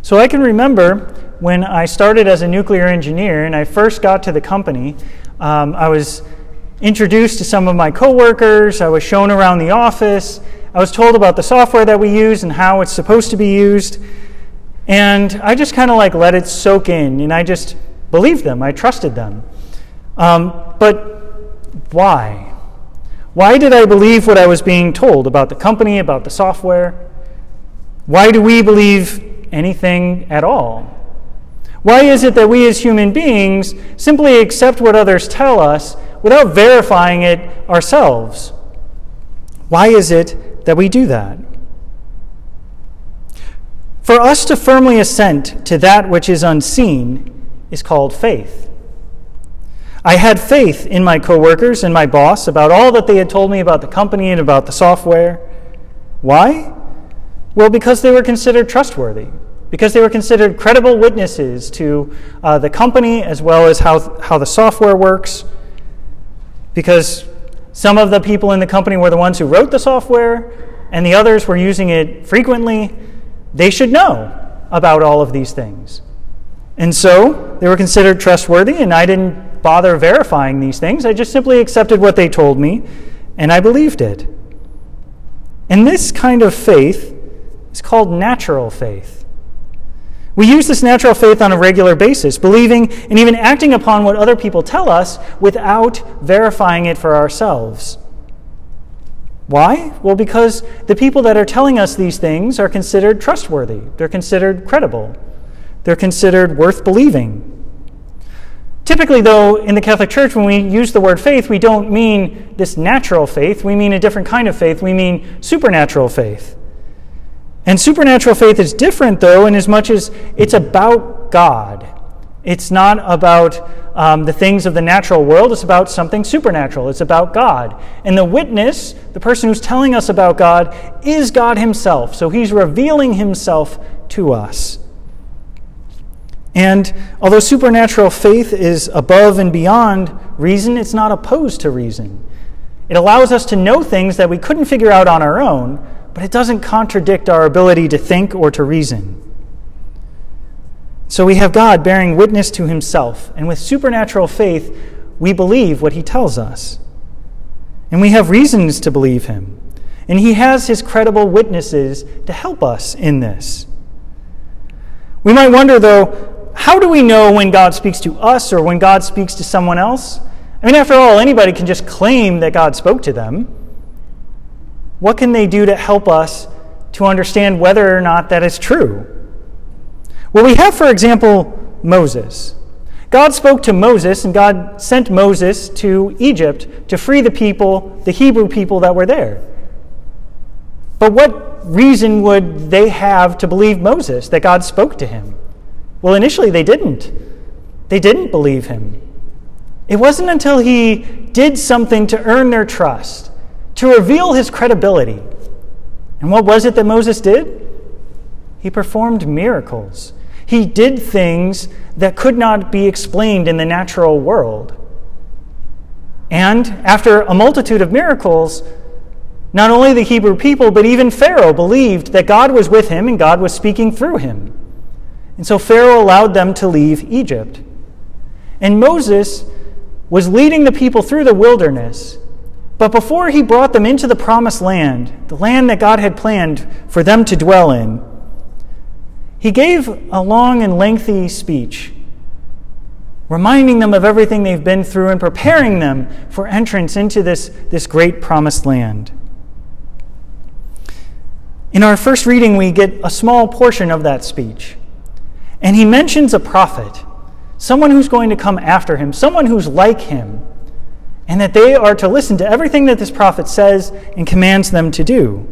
So I can remember when I started as a nuclear engineer and I first got to the company, I was introduced to some of my coworkers, I was shown around the office, I was told about the software that we use and how it's supposed to be used, and I just kind of let it soak in, and I just believed them, I trusted them. But why? Why did I believe what I was being told about the company, about the software? Why do we believe anything at all? Why is it that we as human beings simply accept what others tell us without verifying it ourselves? Why is it that we do that? For us to firmly assent to that which is unseen is called faith. I had faith in my coworkers and my boss about all that they had told me about the company and about the software. Why? Well, because they were considered trustworthy, because they were considered credible witnesses to the company as well as how the software works, because some of the people in the company were the ones who wrote the software and the others were using it frequently. They should know about all of these things. And so they were considered trustworthy, and I didn't bother verifying these things. I just simply accepted what they told me, and I believed it. And this kind of faith is called natural faith. We use this natural faith on a regular basis, believing and even acting upon what other people tell us without verifying it for ourselves. Why? Well, because the people that are telling us these things are considered trustworthy. They're considered credible. They're considered worth believing. Typically, though, in the Catholic Church, when we use the word faith, we don't mean this natural faith. We mean a different kind of faith. We mean supernatural faith. And supernatural faith is different, though, in as much as it's about God. It's not about the things of the natural world. It's about something supernatural. It's about God. And the witness, the person who's telling us about God, is God himself. So he's revealing himself to us. And although supernatural faith is above and beyond reason, it's not opposed to reason. It allows us to know things that we couldn't figure out on our own, but it doesn't contradict our ability to think or to reason. So we have God bearing witness to himself, and with supernatural faith, we believe what he tells us. And we have reasons to believe him. And he has his credible witnesses to help us in this. We might wonder, though, how do we know when God speaks to us or when God speaks to someone else? I mean, after all, anybody can just claim that God spoke to them. What can they do to help us to understand whether or not that is true? Well, we have, for example, Moses. God spoke to Moses, and God sent Moses to Egypt to free the people, the Hebrew people that were there. But what reason would they have to believe Moses, that God spoke to him? Well, initially they didn't. They didn't believe him. It wasn't until he did something to earn their trust, to reveal his credibility. And what was it that Moses did? He performed miracles. He did things that could not be explained in the natural world. And after a multitude of miracles, not only the Hebrew people, but even Pharaoh believed that God was with him and God was speaking through him. And so Pharaoh allowed them to leave Egypt. And Moses was leading the people through the wilderness. But before he brought them into the promised land, the land that God had planned for them to dwell in, he gave a long and lengthy speech, reminding them of everything they've been through and preparing them for entrance into this great promised land. In our first reading, we get a small portion of that speech. And he mentions a prophet, someone who's going to come after him, someone who's like him, and that they are to listen to everything that this prophet says and commands them to do.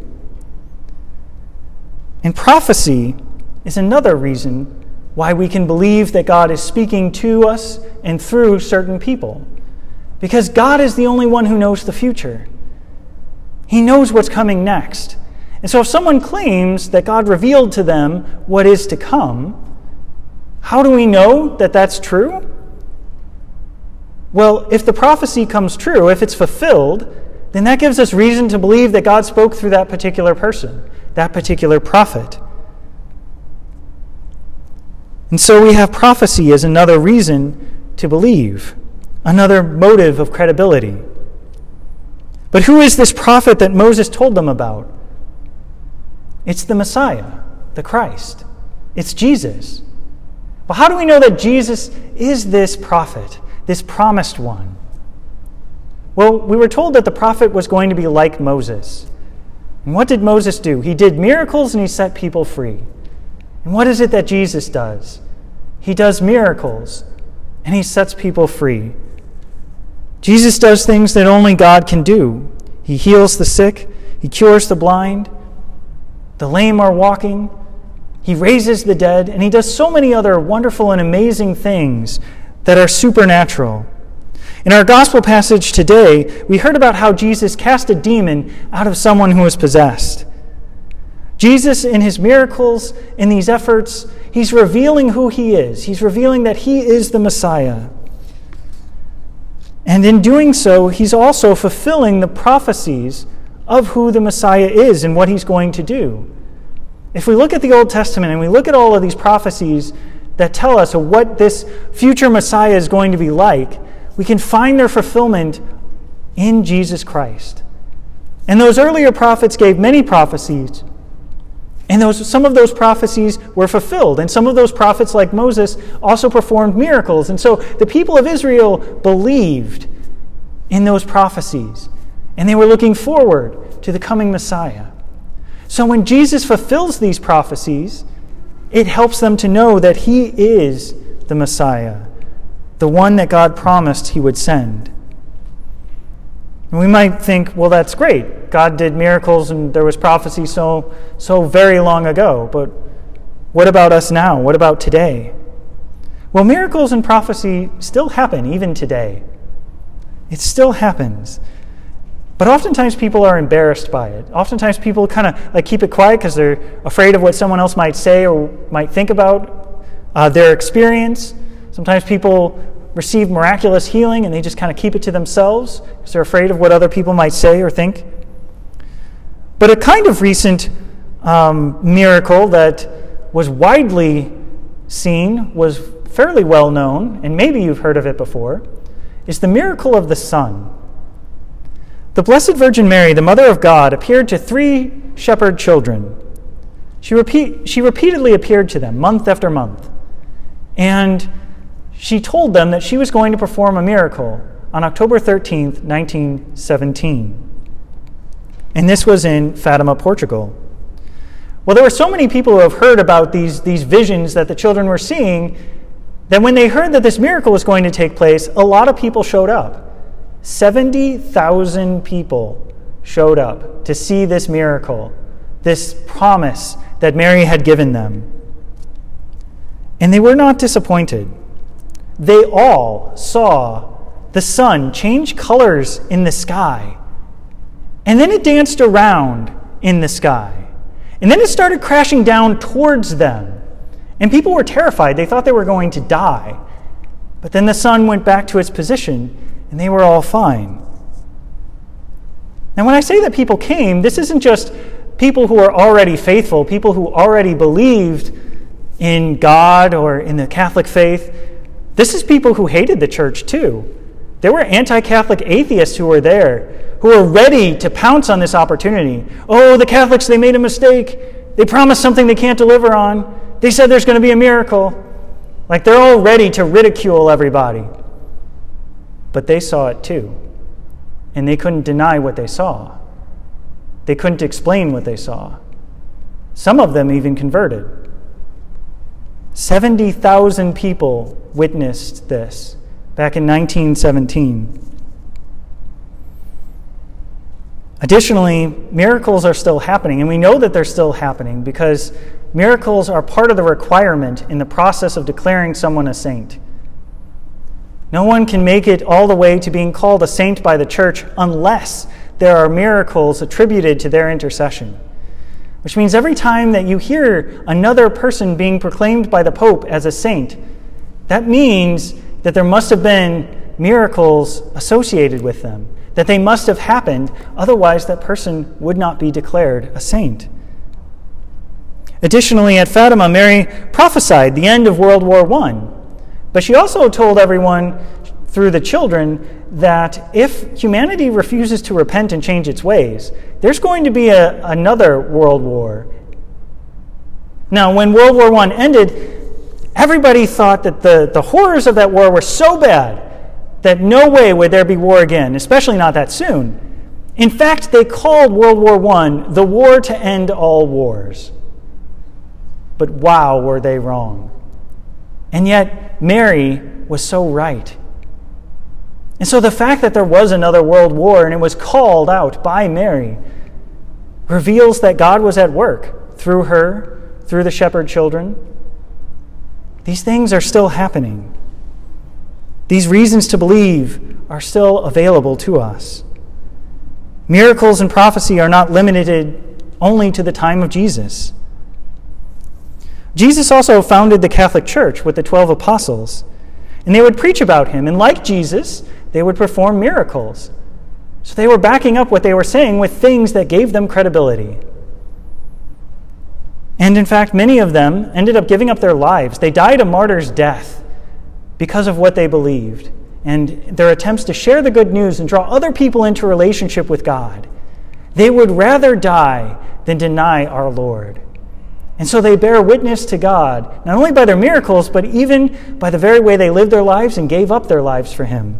And prophecy is another reason why we can believe that God is speaking to us and through certain people. Because God is the only one who knows the future. He knows what's coming next. And so if someone claims that God revealed to them what is to come, how do we know that that's true? Well, if the prophecy comes true, if it's fulfilled, then that gives us reason to believe that God spoke through that particular person, that particular prophet. And so we have prophecy as another reason to believe, another motive of credibility. But who is this prophet that Moses told them about? It's the Messiah, the Christ. It's Jesus. Well, how do we know that Jesus is this prophet, this promised one? Well, we were told that the prophet was going to be like Moses. And what did Moses do? He did miracles and he set people free. And what is it that Jesus does? He does miracles and he sets people free. Jesus does things that only God can do. He heals the sick. He cures the blind. The lame are walking. He raises the dead. And he does so many other wonderful and amazing things that are supernatural. In our gospel passage today, we heard about how Jesus cast a demon out of someone who was possessed. Jesus, in his miracles, in these efforts, he's revealing who he is. He's revealing that he is the Messiah. And in doing so, he's also fulfilling the prophecies of who the Messiah is and what he's going to do. If we look at the Old Testament and we look at all of these prophecies that tell us what this future Messiah is going to be like, we can find their fulfillment in Jesus Christ. And those earlier prophets gave many prophecies, and some of those prophecies were fulfilled. And some of those prophets, like Moses, also performed miracles. And so the people of Israel believed in those prophecies, and they were looking forward to the coming Messiah. So when Jesus fulfills these prophecies, it helps them to know that he is the Messiah, the one that God promised he would send. And we might think, well, that's great. God did miracles and there was prophecy so very long ago. But what about us now? What about today? Well, miracles and prophecy still happen even today. It still happens. But oftentimes people are embarrassed by it. Oftentimes people kind of keep it quiet because they're afraid of what someone else might say or might think about their experience. Sometimes people receive miraculous healing and they just kind of keep it to themselves because they're afraid of what other people might say or think. But a kind of recent miracle that was widely seen, was fairly well known, and maybe you've heard of it before, is the miracle of the sun. The Blessed Virgin Mary, the Mother of God, appeared to 3 shepherd children. She repeatedly appeared to them month after month. And she told them that she was going to perform a miracle on October 13th, 1917. And this was in Fatima, Portugal. Well, there were so many people who have heard about these visions that the children were seeing that when they heard that this miracle was going to take place, a lot of people showed up. 70,000 people showed up to see this miracle, this promise that Mary had given them. And they were not disappointed. They all saw the sun change colors in the sky. And then it danced around in the sky. And then it started crashing down towards them. And people were terrified. They thought they were going to die. But then the sun went back to its position, and they were all fine. Now, when I say that people came, this isn't just people who are already faithful, people who already believed in God or in the Catholic faith. This is people who hated the church too. There were anti-Catholic atheists who were there, who were ready to pounce on this opportunity. Oh, the Catholics, they made a mistake. They promised something they can't deliver on. They said there's going to be a miracle. Like they're all ready to ridicule everybody. But they saw it too. And they couldn't deny what they saw. They couldn't explain what they saw. Some of them even converted. 70,000 people witnessed this back in 1917. Additionally, miracles are still happening, and we know that they're still happening because miracles are part of the requirement in the process of declaring someone a saint. No one can make it all the way to being called a saint by the church unless there are miracles attributed to their intercession. Which means every time that you hear another person being proclaimed by the Pope as a saint, that means that there must have been miracles associated with them, that they must have happened, otherwise that person would not be declared a saint. Additionally, at Fatima, Mary prophesied the end of World War I. But she also told everyone through the children that if humanity refuses to repent and change its ways, there's going to be another world war. Now, when World War I ended, everybody thought that the horrors of that war were so bad that no way would there be war again, especially not that soon. In fact, they called World War I the war to end all wars. But wow, were they wrong. And yet, Mary was so right. And so the fact that there was another world war and it was called out by Mary reveals that God was at work through her, through the shepherd children. These things are still happening. These reasons to believe are still available to us. Miracles and prophecy are not limited only to the time of Jesus. Jesus also founded the Catholic Church with the 12 apostles, and they would preach about him, and like Jesus, they would perform miracles. So they were backing up what they were saying with things that gave them credibility. And in fact, many of them ended up giving up their lives. They died a martyr's death because of what they believed and their attempts to share the good news and draw other people into relationship with God. They would rather die than deny our Lord. And so they bear witness to God, not only by their miracles, but even by the very way they lived their lives and gave up their lives for him.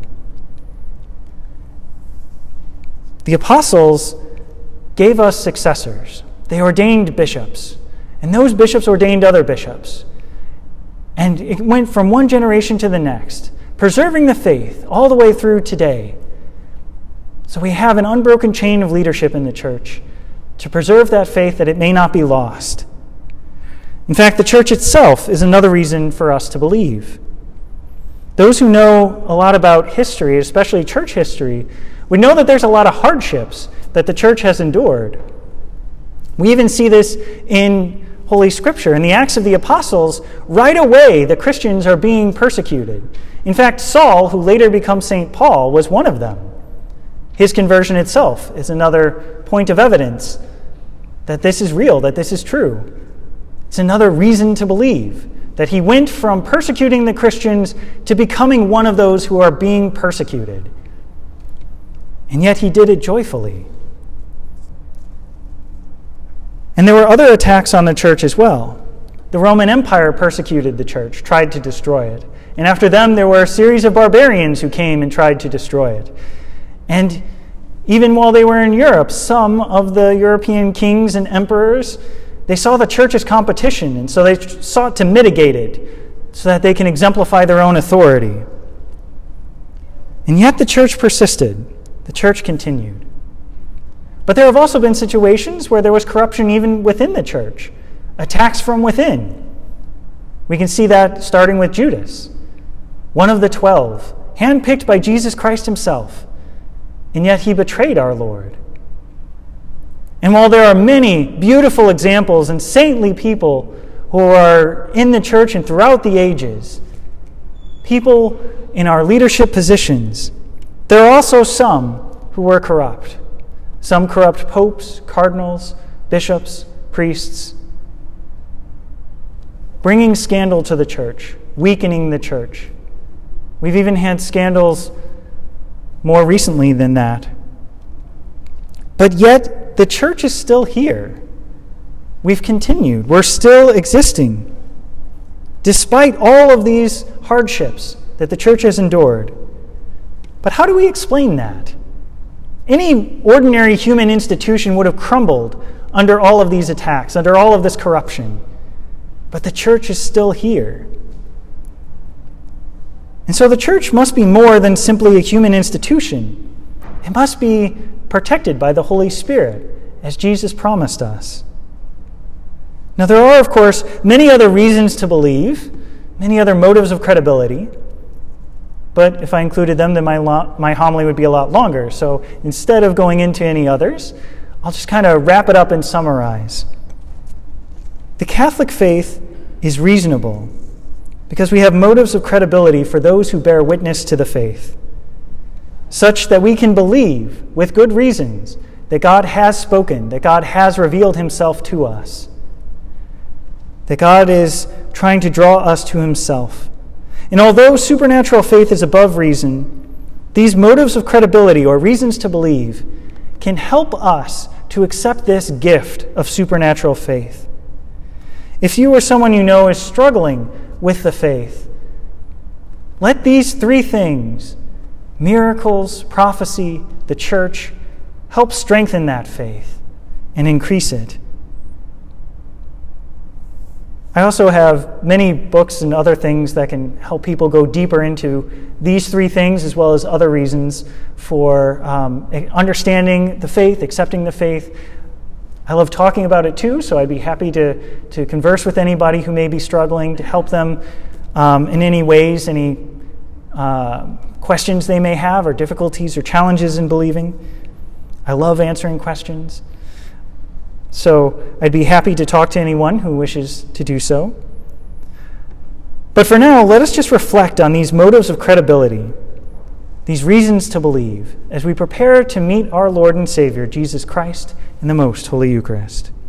The apostles gave us successors. They ordained bishops, and those bishops ordained other bishops. And it went from one generation to the next, preserving the faith all the way through today. So we have an unbroken chain of leadership in the church to preserve that faith that it may not be lost. In fact, the church itself is another reason for us to believe. Those who know a lot about history, especially church history, would know that there's a lot of hardships that the church has endured. We even see this in Holy Scripture. In the Acts of the Apostles, right away the Christians are being persecuted. In fact, Saul, who later becomes St. Paul, was one of them. His conversion itself is another point of evidence that this is real, that this is true. It's another reason to believe that he went from persecuting the Christians to becoming one of those who are being persecuted. And yet he did it joyfully. And there were other attacks on the church as well. The Roman Empire persecuted the church, tried to destroy it. And after them, there were a series of barbarians who came and tried to destroy it. And even while they were in Europe, some of the European kings and emperors, they saw the church as competition, and so they sought to mitigate it so that they can exemplify their own authority. And yet the church persisted. The church continued. But there have also been situations where there was corruption even within the church, attacks from within. We can see that starting with Judas, one of the 12, handpicked by Jesus Christ himself, and yet he betrayed our Lord. And while there are many beautiful examples and saintly people who are in the church and throughout the ages, people in our leadership positions, there are also some who were corrupt. Some corrupt popes, cardinals, bishops, priests, bringing scandal to the church, weakening the church. We've even had scandals more recently than that. But yet, the church is still here. We've continued. We're still existing, despite all of these hardships that the church has endured. But how do we explain that? Any ordinary human institution would have crumbled under all of these attacks, under all of this corruption. But the church is still here. And so the church must be more than simply a human institution. It must be protected by the Holy Spirit, as Jesus promised us. Now, there are, of course, many other reasons to believe, many other motives of credibility. But if I included them, then my homily would be a lot longer. So instead of going into any others, I'll just kind of wrap it up and summarize. The Catholic faith is reasonable because we have motives of credibility for those who bear witness to the faith, such that we can believe with good reasons that God has spoken, that God has revealed himself to us. that God is trying to draw us to himself. And although supernatural faith is above reason, these motives of credibility, or reasons to believe, can help us to accept this gift of supernatural faith. If you or someone you know is struggling with the faith, let these three things, miracles, prophecy, the church, help strengthen that faith and increase it. I also have many books and other things that can help people go deeper into these three things, as well as other reasons for understanding the faith, accepting the faith. I love talking about it too, so I'd be happy to converse with anybody who may be struggling, to help them in any ways, any questions they may have, or difficulties or challenges in believing. I love answering questions. So I'd be happy to talk to anyone who wishes to do so. But for now, let us just reflect on these motives of credibility, these reasons to believe, as we prepare to meet our Lord and Savior, Jesus Christ, in the most Holy Eucharist.